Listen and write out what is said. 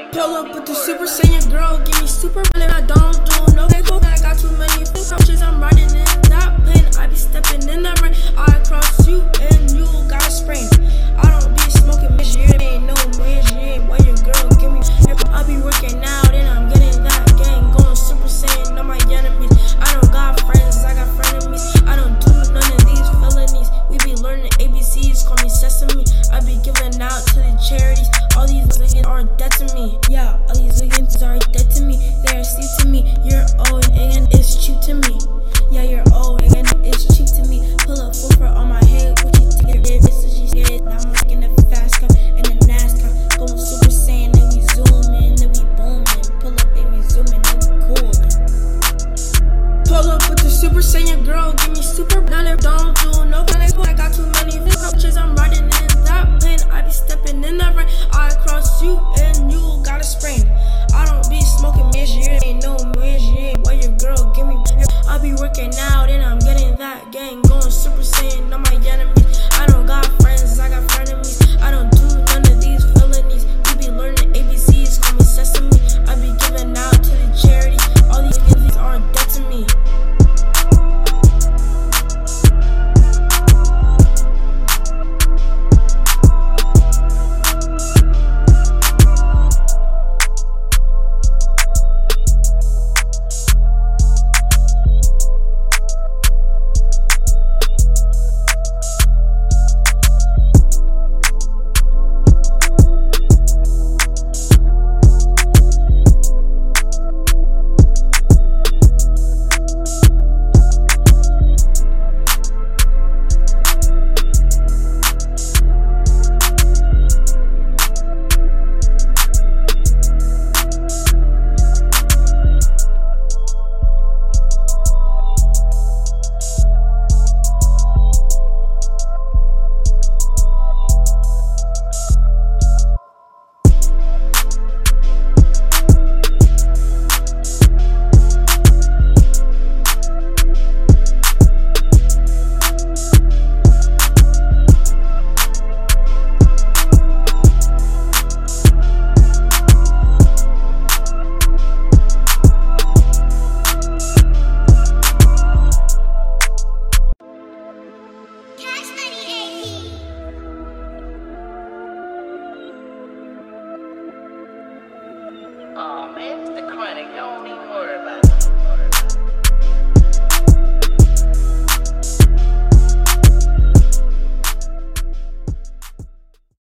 Pull up with the Super Saiyan girl, give me super really I don't do no go. I got too many coaches, I'm riding in that plane. I be stepping in that rain. I cross you and you got a sprain. I don't be smoking bitch, you ain't no bitch, you ain't why your girl give me. I be working out and I'm getting that gang going Super Saiyan on my enemies. I don't got friends, I got frenemies. I don't do none of these felonies. We be learning ABCs, call me Sesame. I be giving out to the charities. All these niggas are dead to me. Yeah, all these niggas are dead to me. They're asleep to me. You're old and it's cheap to me. Yeah, you're old and it's cheap to me. Pull up full for on my head. What you think it is? So she scared. Now I'm making a fast car and a NASCAR. Going Super Saiyan and we zooming and we booming. Pull up and we zooming and we coolin'. Pull up with the Super Saiyan girl. Give me super. None of don't do no. I got too many coaches. I'm riding in that plane. I be stepping in that rain. I cross you and you got a sprain. I don't be smoking bitch, you ain't no bitch, you ain't why your girl give me